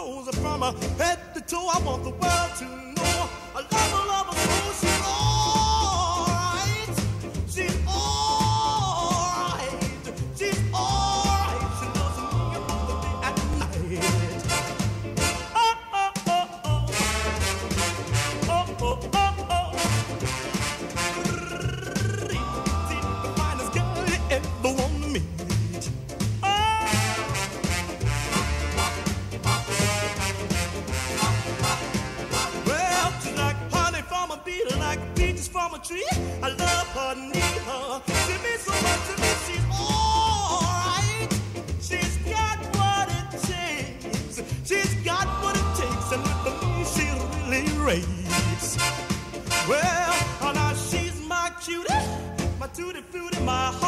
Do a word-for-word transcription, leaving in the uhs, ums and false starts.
toes, from her head to toe. I want the world to know. I love her, love her, so she's alright. She's alright. She's alright. She loves me both the day and night. Oh, oh, oh, oh. Oh, oh, oh, oh. She's the finest girl you ever want to meet. Like peaches from a tree, I love her, need her. She means so much to me. She's alright. She's got what it takes. She's got what it takes, and with me she really raves. Well, oh, now she's my cutie, my tutti frutti, my